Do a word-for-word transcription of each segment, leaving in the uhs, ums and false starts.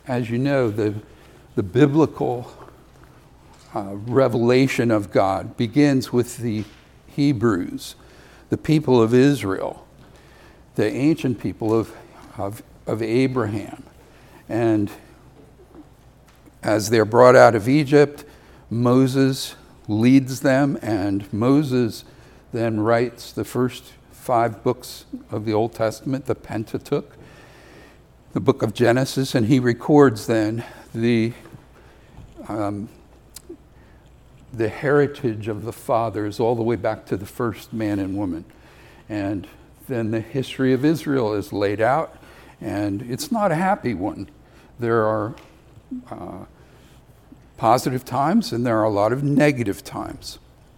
as you know, the, the biblical uh, revelation of God begins with the Hebrews, the people of Israel, the ancient people of, of, of Abraham. And as they're brought out of Egypt, Moses leads them, and Moses then writes the first five books of the Old Testament, the Pentateuch, the book of Genesis, and he records then the um, the heritage of the fathers all the way back to the first man and woman. And then the history of Israel is laid out, and it's not a happy one. There are uh, positive times, and there are a lot of negative times.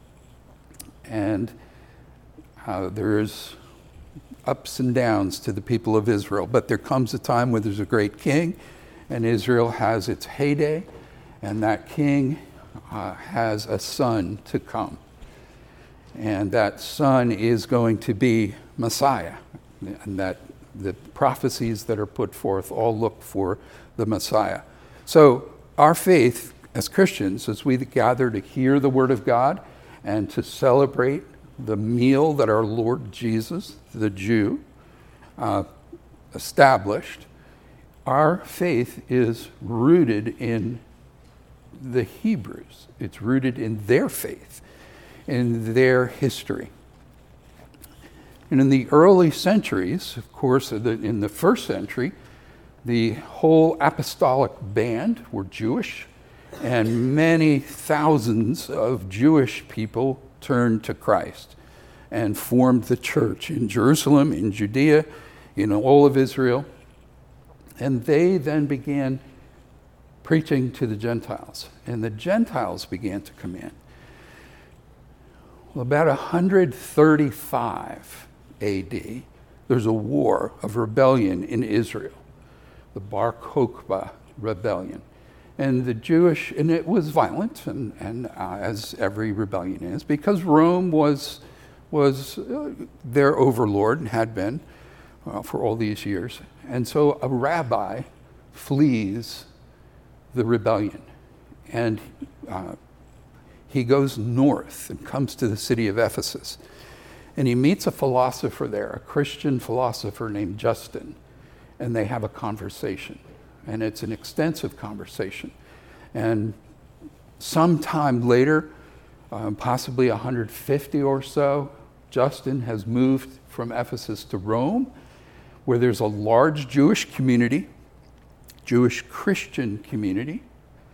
And uh, there's ups and downs to the people of Israel. But there comes a time where there's a great king, and Israel has its heyday, and that king uh, has a son to come. And that son is going to be Messiah, and that the prophecies that are put forth all look for the Messiah. So our faith as Christians, as we gather to hear the word of God and to celebrate the meal that our Lord Jesus, the Jew, uh, established, our faith is rooted in the Hebrews. It's rooted in their faith, in their history. And in the early centuries, of course, in the first century, the whole apostolic band were Jewish, and many thousands of Jewish people turned to Christ and formed the church in Jerusalem, in Judea, in all of Israel. And they then began preaching to the Gentiles, and the Gentiles began to come in. Well, about one thirty-five A D, there's a war of rebellion in Israel, the Bar Kokhba rebellion. And the Jewish, and it was violent, and, and uh, as every rebellion is, because Rome was, was uh, their overlord and had been uh, for all these years. And so a rabbi flees the rebellion, and uh, he goes north and comes to the city of Ephesus. And he meets a philosopher there, a Christian philosopher named Justin, and they have a conversation. And it's an extensive conversation. And sometime later, um, possibly one hundred fifty or so, Justin has moved from Ephesus to Rome, where there's a large Jewish community, Jewish Christian community.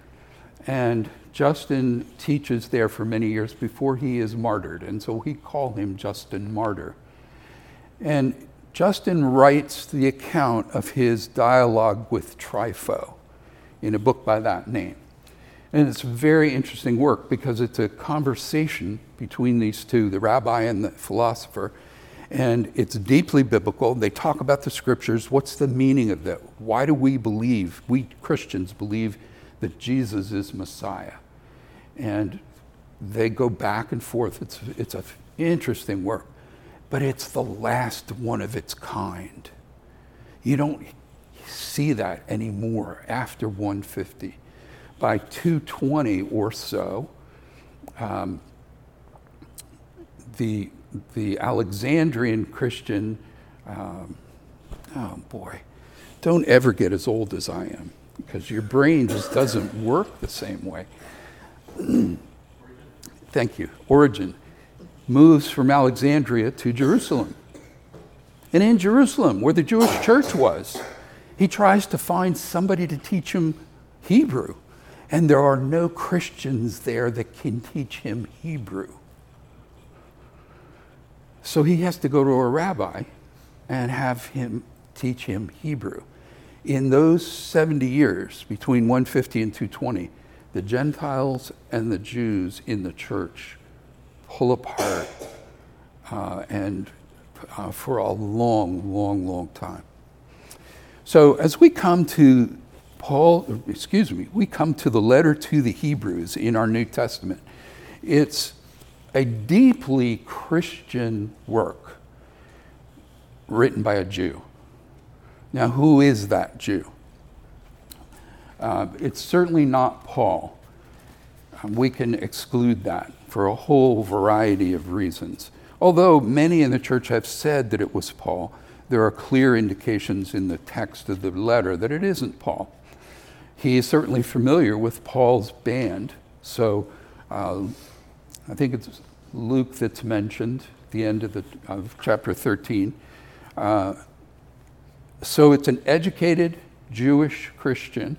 And Justin teaches there for many years before he is martyred. And so we call him Justin Martyr. And Justin writes the account of his dialogue with Trypho in a book by that name. And it's a very interesting work because it's a conversation between these two, the rabbi and the philosopher, and it's deeply biblical. They talk about the scriptures. What's the meaning of that? Why do we believe, we Christians believe that Jesus is Messiah? And they go back and forth. It's, it's an interesting work. But it's the last one of its kind. You don't see that anymore after one fifty. By two twenty or so, um, the, the Alexandrian Christian, um, oh boy, don't ever get as old as I am, because your brain just doesn't work the same way. Thank you. Origen moves from Alexandria to Jerusalem. And in Jerusalem, where the Jewish church was, he tries to find somebody to teach him Hebrew. And there are no Christians there that can teach him Hebrew. So he has to go to a rabbi and have him teach him Hebrew. In those seventy years, between one fifty and two twenty, the Gentiles and the Jews in the church pull apart uh, and uh, for a long, long, long time. So as we come to Paul, excuse me, we come to the letter to the Hebrews in our New Testament. It's a deeply Christian work written by a Jew. Now, who is that Jew? Uh, it's certainly not Paul. Uh, we can exclude that for a whole variety of reasons. Although many in the church have said that it was Paul, there are clear indications in the text of the letter that it isn't Paul. He is certainly familiar with Paul's band, so uh, I think it's Luke that's mentioned at the end of, the, of chapter thirteen. Uh, so it's an educated Jewish Christian,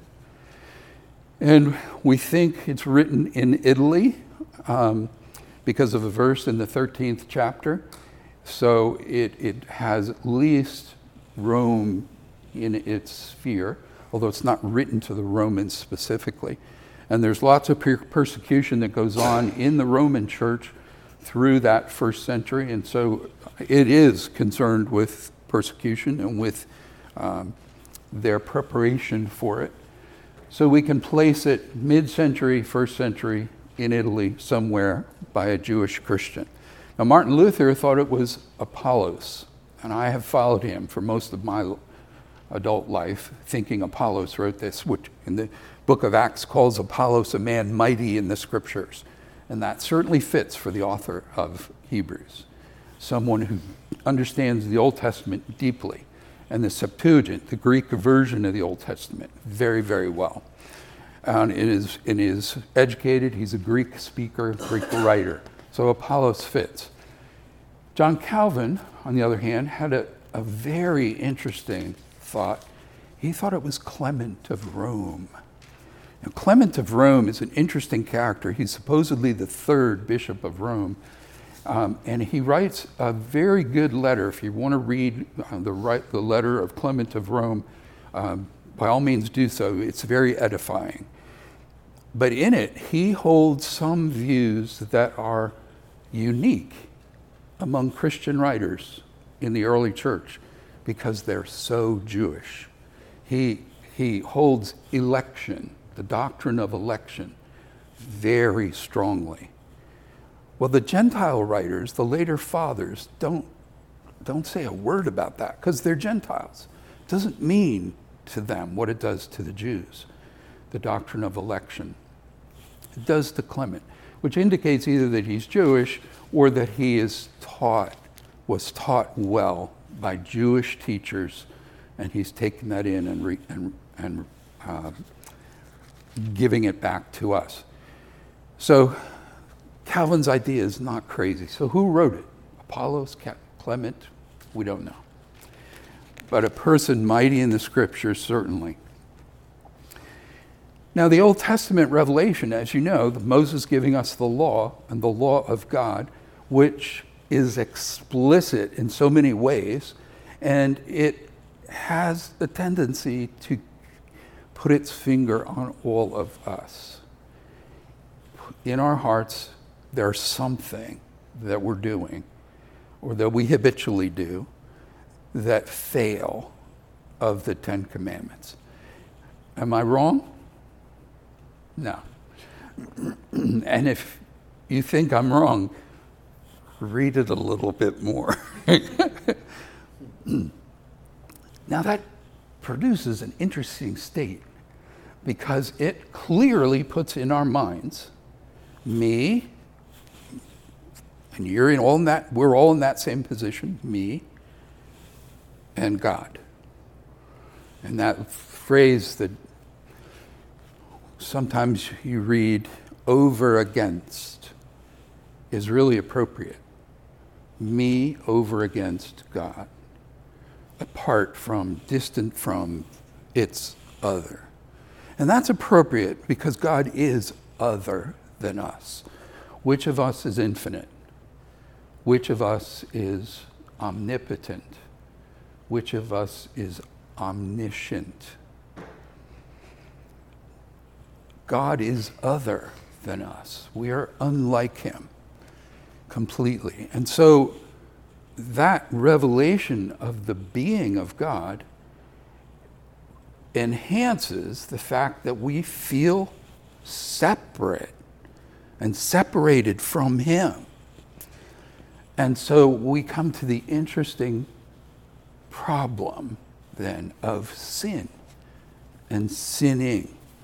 and we think it's written in Italy um, because of a verse in the thirteenth chapter. So it, it has at least Rome in its sphere, although it's not written to the Romans specifically. And there's lots of per- persecution that goes on in the Roman church through that first century, and so it is concerned with persecution and with um, their preparation for it. So we can place it mid-century, first century in Italy somewhere by a Jewish Christian. Now, Martin Luther thought it was Apollos, and I have followed him for most of my adult life, thinking Apollos wrote this, which in the book of Acts calls Apollos a man mighty in the scriptures. And that certainly fits for the author of Hebrews, someone who understands the Old Testament deeply, and the Septuagint, the Greek version of the Old Testament, very, very well. And it is, and is educated, he's a Greek speaker, Greek writer. So Apollos fits. John Calvin, on the other hand, had a, a very interesting thought. He thought it was Clement of Rome. Now, Clement of Rome is an interesting character. He's supposedly the third bishop of Rome. Um, and he writes a very good letter. If you want to read uh, the, right, the letter of Clement of Rome, um, by all means do so. It's very edifying. But in it, he holds some views that are unique among Christian writers in the early church because they're so Jewish. He, he holds election, the doctrine of election, very strongly. Well, the Gentile writers, the later fathers, don't, don't say a word about that because they're Gentiles. It doesn't mean to them what it does to the Jews, the doctrine of election. It does to Clement, which indicates either that he's Jewish or that he is taught, was taught well by Jewish teachers, and he's taken that in and, re, and, and uh, giving it back to us. So Calvin's idea is not crazy. So who wrote it? Apollos, Clement? We don't know. But a person mighty in the scriptures, certainly. Now, the Old Testament revelation, as you know, Moses giving us the law and the law of God, which is explicit in so many ways, and it has the tendency to put its finger on all of us. In our hearts, there's something that we're doing, or that we habitually do, that fail of the Ten Commandments. Am I wrong? No. And if you think I'm wrong, read it a little bit more. Now that produces an interesting state because it clearly puts in our minds me, and you're in all in that, we're all in that same position, me and God. And that phrase that sometimes you read over against is really appropriate. Me over against God. Apart from, distant from, it's other. And that's appropriate because God is other than us. Which of us is infinite? Which of us is omnipotent? Which of us is omniscient? God is other than us. We are unlike him completely. And so that revelation of the being of God enhances the fact that we feel separate and separated from him. And so we come to the interesting problem then of sin and sinning.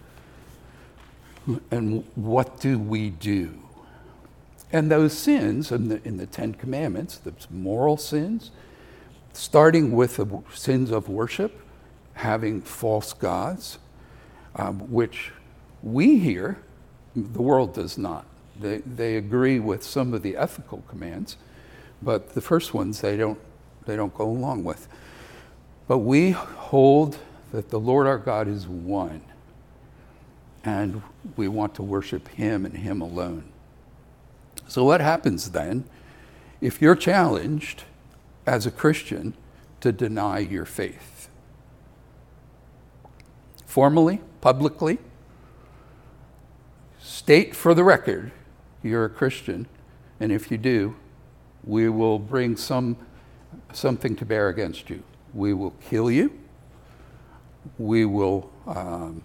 And what do we do? And those sins in the, in the Ten Commandments, the moral sins, starting with the sins of worship, having false gods, um, which we hear, the world does not. They, they agree with some of the ethical commands, but the first ones they don't, they don't go along with. But we hold that the Lord our God is one, and we want to worship him and him alone. So what happens then if you're challenged as a Christian to deny your faith? Formally, publicly, state for the record you're a Christian, and if you do, we will bring some something to bear against you. We will kill you. We will um,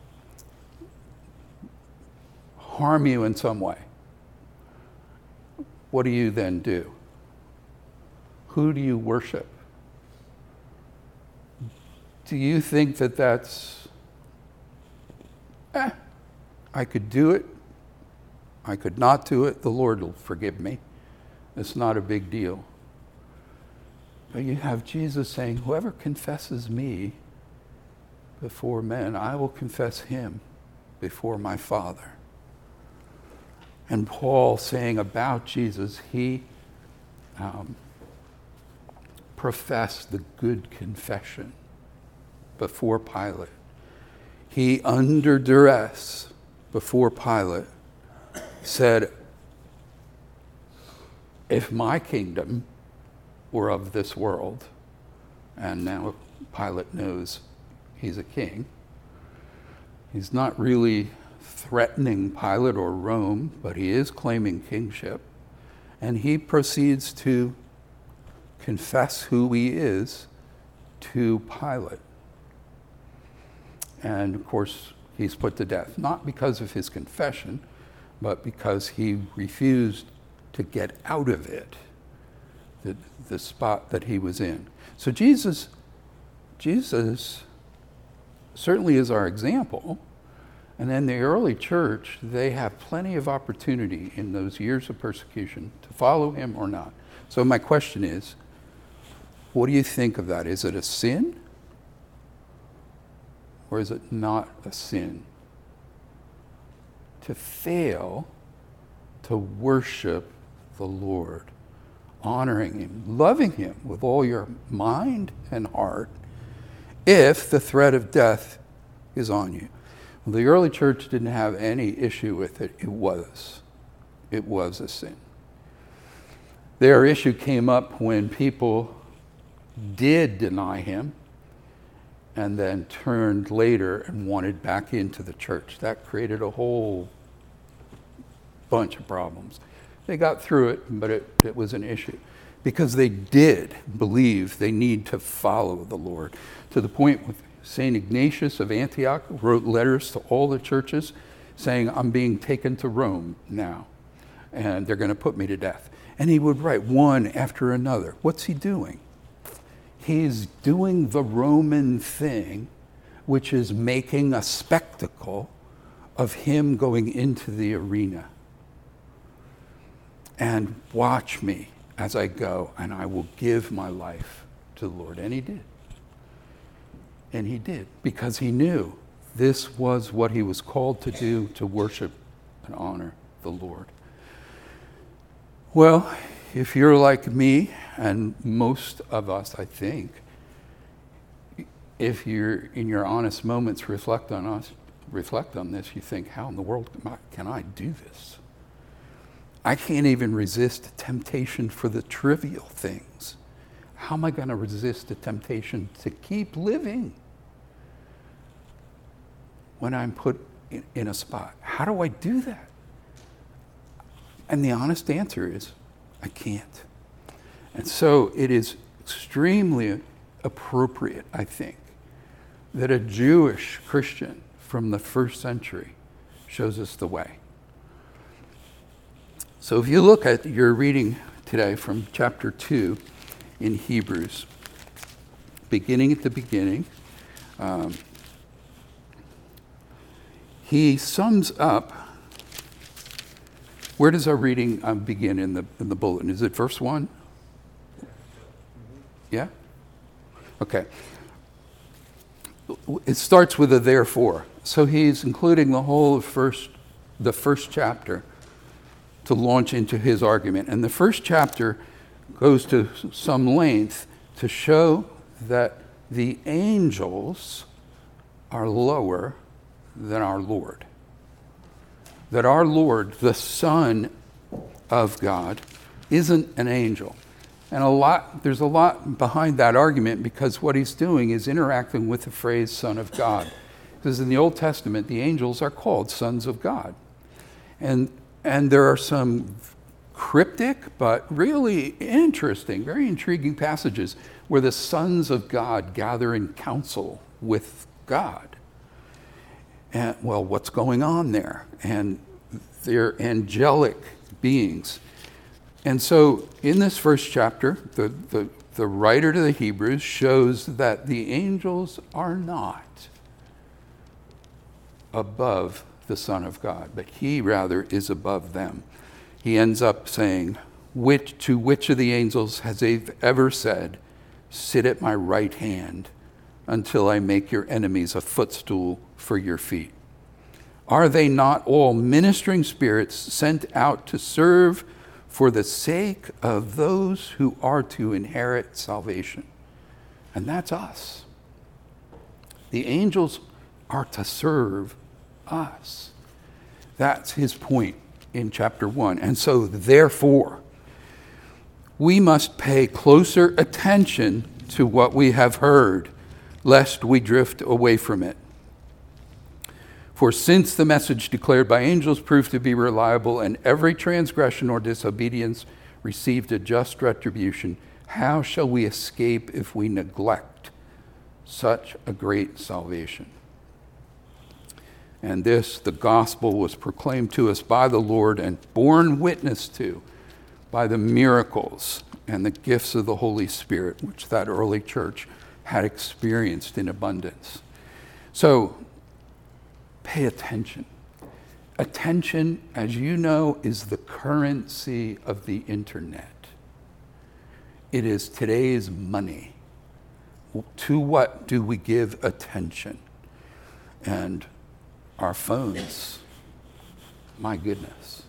harm you in some way. What do you then do? Who do you worship? Do you think that that's, eh, I could do it, I could not do it, the Lord will forgive me. It's not a big deal. But you have Jesus saying, whoever confesses me before men, I will confess him before my Father. And Paul saying about Jesus, he um, professed the good confession before Pilate. He, under duress before Pilate, said, if my kingdom were of this world, and now Pilate knows he's a king, he's not really threatening Pilate or Rome, but he is claiming kingship, and he proceeds to confess who he is to Pilate. And of course, he's put to death, not because of his confession, but because he refused to get out of it, the, the spot that he was in. So Jesus, Jesus certainly is our example. And then the early church, they have plenty of opportunity in those years of persecution to follow him or not. So my question is, what do you think of that? Is it a sin? Or is it not a sin to fail to worship the Lord, honoring him, loving him with all your mind and heart, if the threat of death is on you? Well, the early church didn't have any issue with it. It was. It was a sin. Their issue came up when people did deny him and then turned later and wanted back into the church. That created a whole bunch of problems. They got through it, but it, it was an issue because they did believe they need to follow the Lord, to the point with Saint Ignatius of Antioch wrote letters to all the churches saying, I'm being taken to Rome now, and they're going to put me to death. And he would write one after another. What's he doing? He's doing the Roman thing, which is making a spectacle of him going into the arena. And watch me as I go, and I will give my life to the Lord. And he did. And he did, because he knew this was what he was called to do, to worship and honor the Lord. Well, if you're like me, and most of us, I think, if you're in your honest moments reflect on us, reflect on this, you think, how in the world can I do this? I can't even resist temptation for the trivial things. How am I going to resist the temptation to keep living when I'm put in, in a spot? How do I do that? And the honest answer is, I can't. And so it is extremely appropriate, I think, that a Jewish Christian from the first century shows us the way. So if you look at your reading today from chapter two in Hebrews, beginning at the beginning, um, he sums up. Where does our reading um, begin in the in the bulletin? Is it verse one? Yeah? Okay. It starts with a therefore. So he's including the whole of first, the first chapter to launch into his argument. And the first chapter goes to some length to show that the angels are lower than our Lord. That our Lord, the Son of God, isn't an angel. And a lot, there's a lot behind that argument, because what he's doing is interacting with the phrase Son of God. Because in the Old Testament, the angels are called sons of God. And, and there are some cryptic but really interesting, very intriguing passages where the sons of God gather in council with God. And, well, what's going on there? And they're angelic beings. And so in this first chapter, the, the, the writer to the Hebrews shows that the angels are not above the Son of God, but he rather is above them. He ends up saying, which, to which of the angels has he ever said, sit at my right hand until I make your enemies a footstool for your feet? Are they not all ministering spirits sent out to serve for the sake of those who are to inherit salvation? And that's us. The angels are to serve us. That's his point in chapter one. And so, therefore, we must pay closer attention to what we have heard, lest we drift away from it. For since the message declared by angels proved to be reliable, and every transgression or disobedience received a just retribution, how shall we escape if we neglect such a great salvation? And this, the gospel, was proclaimed to us by the Lord and borne witness to by the miracles and the gifts of the Holy Spirit, which that early church had experienced in abundance. So, pay attention. Attention, as you know, is the currency of the internet. It is today's money. To what do we give attention? And our phones, my goodness.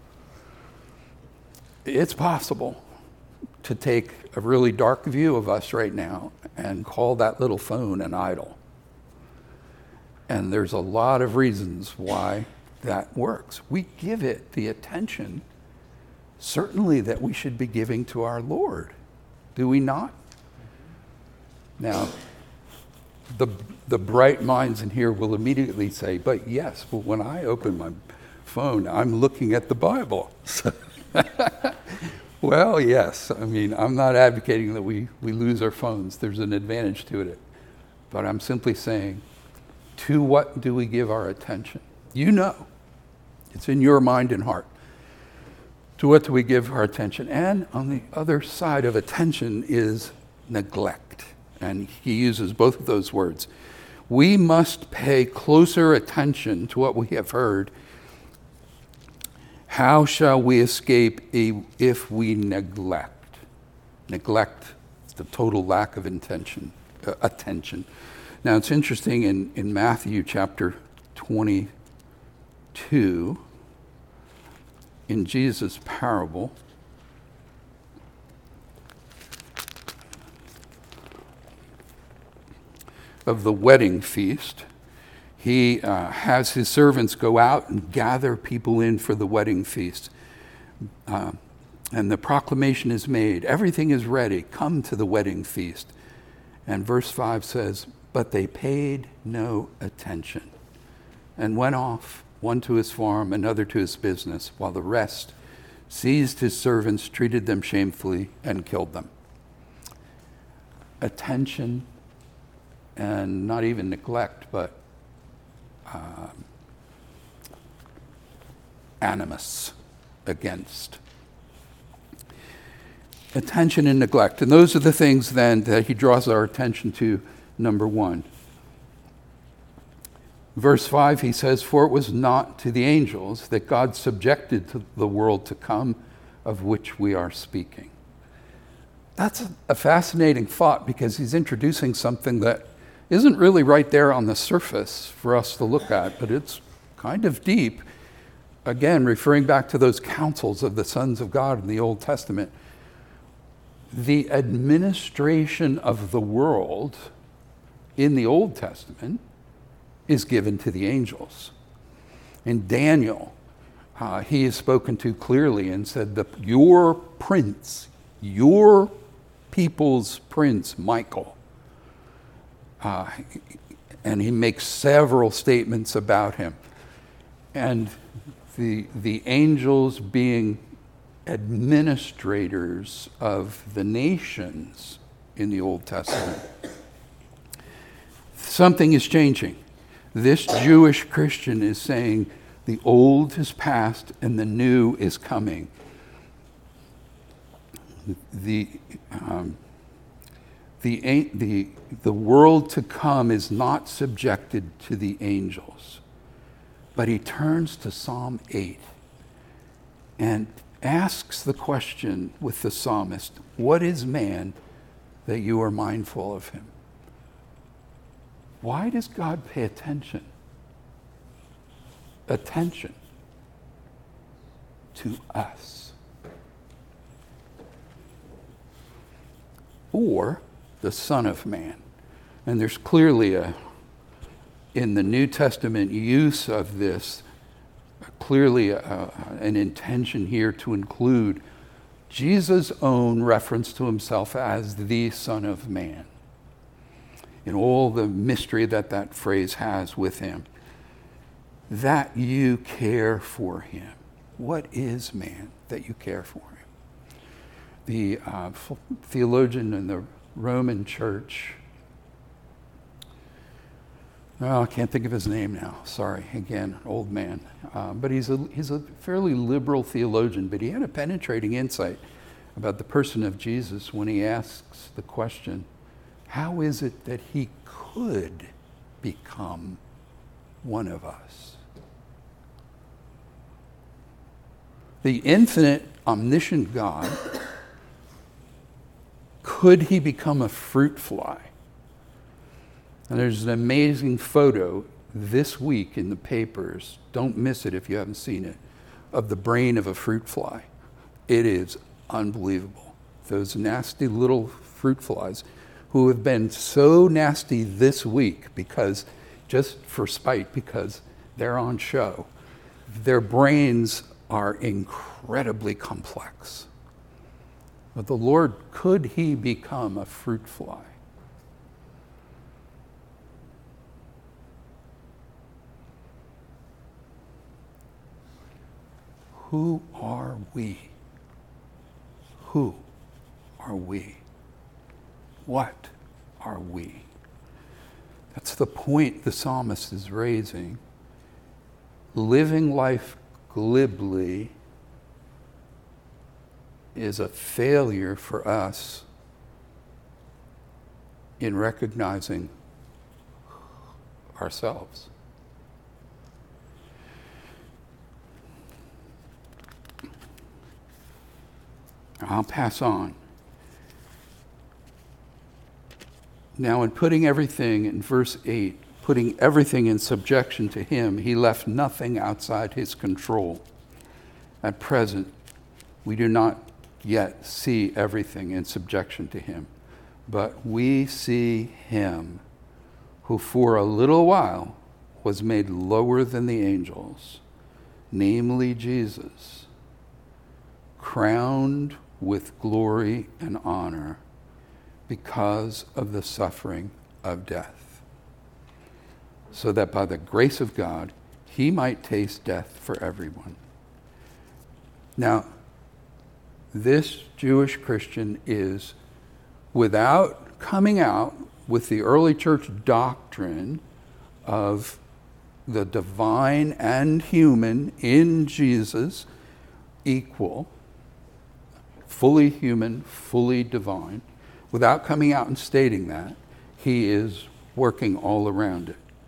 It's possible to take a really dark view of us right now and call that little phone an idol. And there's a lot of reasons why that works. We give it the attention, certainly, that we should be giving to our Lord. Do we not? Now, the, the bright minds in here will immediately say, but yes, but when I open my phone, I'm looking at the Bible. Well, yes. I mean, I'm not advocating that we, we lose our phones. There's an advantage to it. But I'm simply saying, to what do we give our attention? You know. It's in your mind and heart. To what do we give our attention? And on the other side of attention is neglect. And he uses both of those words. We must pay closer attention to what we have heard. How shall we escape if we neglect? Neglect, the total lack of intention, uh, attention. Now, it's interesting in, in Matthew chapter twenty-two, in Jesus' parable, of the wedding feast, he uh, has his servants go out and gather people in for the wedding feast. Uh, and the proclamation is made, everything is ready, come to the wedding feast. And verse five says, but they paid no attention and went off, one to his farm, another to his business, while the rest seized his servants, treated them shamefully, and killed them. Attention, and not even neglect, but uh, animus against. Attention and neglect. And those are the things then that he draws our attention to. Number one, Verse five, he says, "For it was not to the angels that God subjected to the world to come, of which we are speaking." That's a fascinating thought, because he's introducing something that isn't really right there on the surface for us to look at, but it's kind of deep. Again, referring back to those councils of the sons of God in the Old Testament, the administration of the world in the Old Testament is given to the angels. In Daniel, uh, he is spoken to clearly and said that your prince, your people's prince, Michael, uh, and he makes several statements about him. And the, the angels being administrators of the nations in the Old Testament. Something is changing. This Jewish Christian is saying the old is past and the new is coming. The, um, the, the, the world to come is not subjected to the angels. But he turns to Psalm eight and asks the question with the psalmist, "What is man that you are mindful of him?" Why does God pay attention? Attention to us. Or the Son of Man. And there's clearly a, in the New Testament use of this, clearly a, an intention here to include Jesus' own reference to himself as the Son of Man, in all the mystery that that phrase has with him. That you care for him. What is man that you care for him? The uh, theologian in the Roman Church, oh, I can't think of his name now. Sorry, again, old man. Uh, but he's a, he's a fairly liberal theologian, but he had a penetrating insight about the person of Jesus when he asks the question, how is it that he could become one of us? The infinite, omniscient God, could he become a fruit fly? And there's an amazing photo this week in the papers, don't miss it if you haven't seen it, of the brain of a fruit fly. It is unbelievable. Those nasty little fruit flies who have been so nasty this week because, just for spite, because they're on show, their brains are incredibly complex. But the Lord, could he become a fruit fly? Who are we? Who are we? What are we? That's the point the psalmist is raising. Living life glibly is a failure for us in recognizing ourselves. I'll pass on. Now, in putting everything, in verse eight, putting everything in subjection to him, he left nothing outside his control. At present, we do not yet see everything in subjection to him, but we see him who for a little while was made lower than the angels, namely Jesus, crowned with glory and honor because of the suffering of death, so that by the grace of God, he might taste death for everyone. Now, this Jewish Christian is, without coming out with the early church doctrine of the divine and human in Jesus equal, fully human, fully divine, without coming out and stating that, he is working all around it.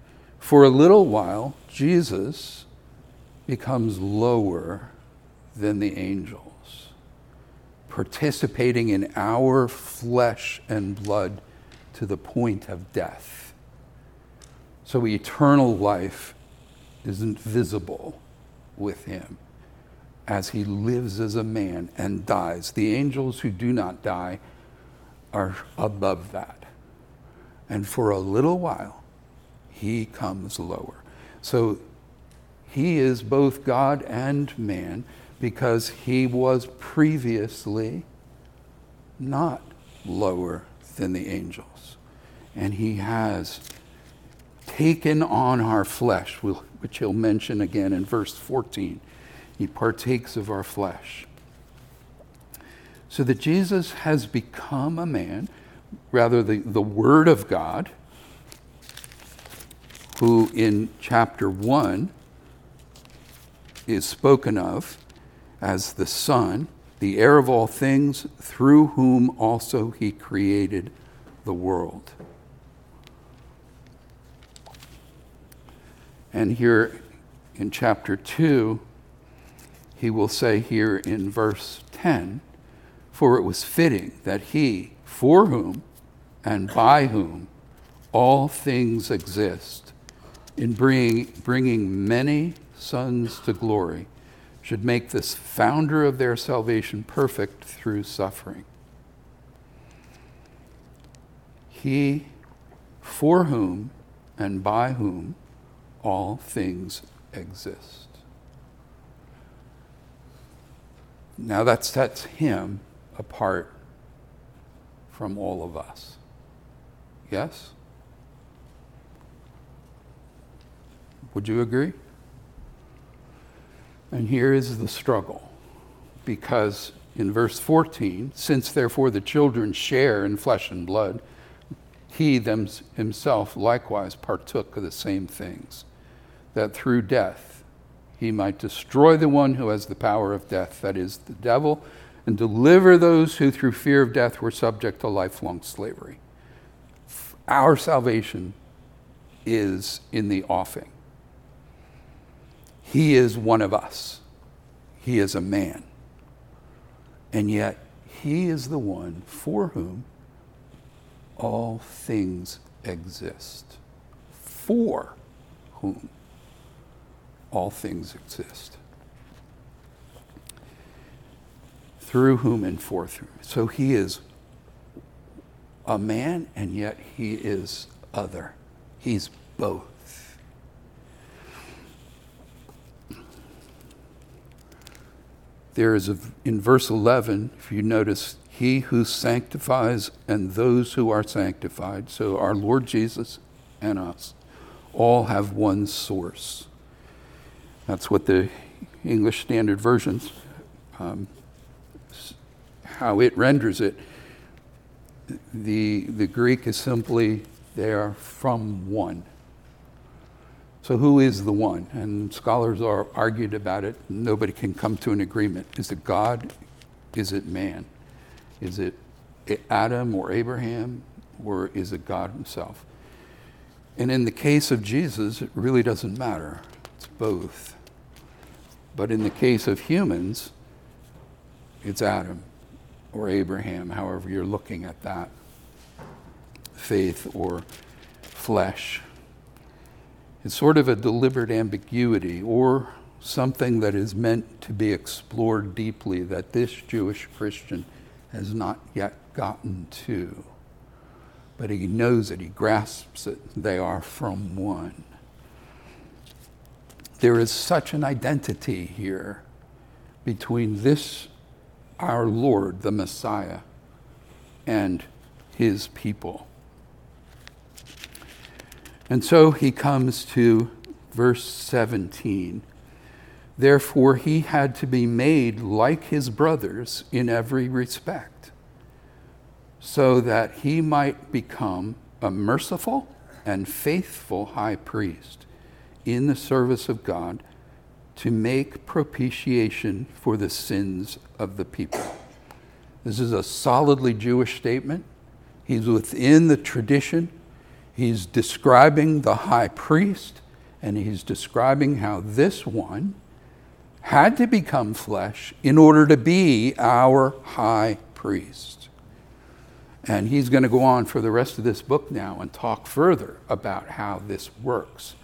For a little while, Jesus becomes lower than the angels, participating in our flesh and blood to the point of death. So eternal life isn't visible with him as he lives as a man and dies. The angels who do not die are above that. And for a little while, he comes lower. So he is both God and man because he was previously not lower than the angels. And he has taken on our flesh, which he'll mention again in verse fourteen. He partakes of our flesh. So that Jesus has become a man, rather the, the Word of God, who in chapter one is spoken of as the Son, the heir of all things, through whom also he created the world. And here in chapter two, he will say here in verse ten, for it was fitting that he, for whom and by whom all things exist, in bringing, bringing many sons to glory, should make this founder of their salvation perfect through suffering. He, for whom and by whom all things exist. Now that sets him apart from all of us. Yes? Would you agree? And here is the struggle, because in verse fourteen, since therefore the children share in flesh and blood, he them, himself likewise partook of the same things, that through death he might destroy the one who has the power of death, that is, the devil, and deliver those who through fear of death were subject to lifelong slavery. Our salvation is in the offing. He is one of us. He is a man. And yet, he is the one for whom all things exist. For whom all things exist. Through whom and for whom. So he is a man, and yet he is other. He's both. There is, a, in verse eleven, if you notice, he who sanctifies and those who are sanctified, so our Lord Jesus and us, all have one source. That's what the English Standard Version, um, how it renders it. The, the Greek is simply, they are from one. So who is the one? And scholars are argued about it. Nobody can come to an agreement. Is it God? Is it man? Is it Adam or Abraham? Or is it God himself? And in the case of Jesus, it really doesn't matter. It's both. But in the case of humans, it's Adam or Abraham, however you're looking at that. Faith or flesh. It's sort of a deliberate ambiguity, or something that is meant to be explored deeply that this Jewish Christian has not yet gotten to. But he knows it, he grasps it. They are from one. There is such an identity here between this, our Lord, the Messiah, and his people. And so he comes to verse seventeen. Therefore he had to be made like his brothers in every respect, so that he might become a merciful and faithful high priest in the service of God, to make propitiation for the sins of the people. This is a solidly Jewish statement. He's within the tradition. He's describing the high priest, and he's describing how this one had to become flesh in order to be our high priest. And he's going to go on for the rest of this book now and talk further about how this works.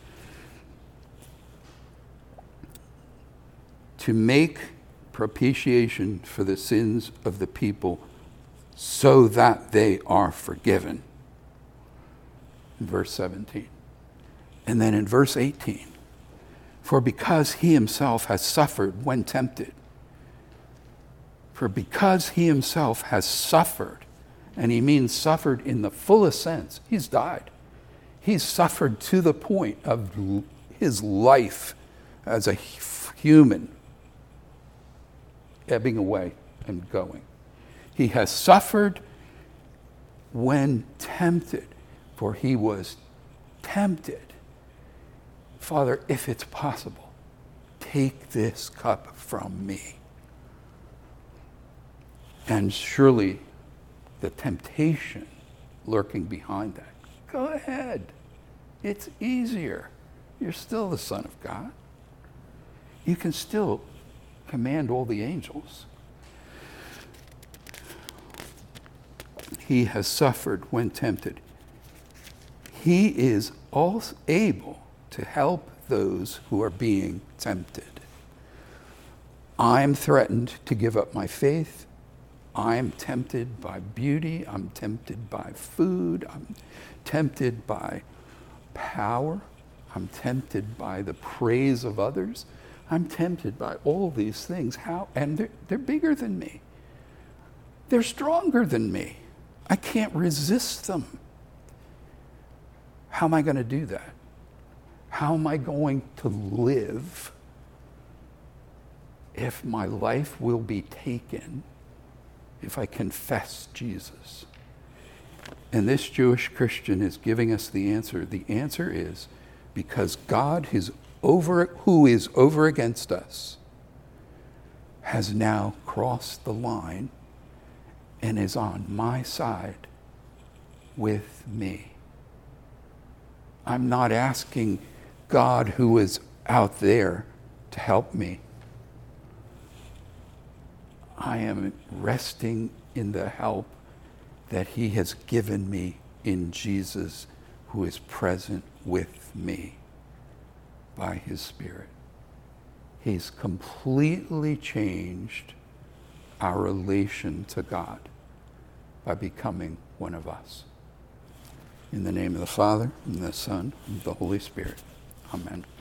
To make propitiation for the sins of the people so that they are forgiven. In verse seventeen. And then in verse eighteen, for because he himself has suffered when tempted, for because he himself has suffered, and he means suffered in the fullest sense, he's died. He's suffered to the point of his life as a human ebbing away and going. He has suffered when tempted, for he was tempted. Father, if it's possible, take this cup from me. And surely the temptation lurking behind that, go ahead. It's easier. You're still the Son of God. You can still command all the angels. He has suffered when tempted. He is also able to help those who are being tempted. I'm threatened to give up my faith. I'm tempted by beauty. I'm tempted by food. I'm tempted by power. I'm tempted by the praise of others. I'm tempted by all these things. How? And they're, they're bigger than me. They're stronger than me. I can't resist them. How am I going to do that? How am I going to live if my life will be taken if I confess Jesus? And this Jewish Christian is giving us the answer. The answer is because God is over, who is over against us, has now crossed the line and is on my side with me. I'm not asking God, who is out there, to help me. I am resting in the help that he has given me in Jesus, who is present with me by his Spirit. He's completely changed our relation to God by becoming one of us. In the name of the Father, and the Son, and the Holy Spirit. Amen.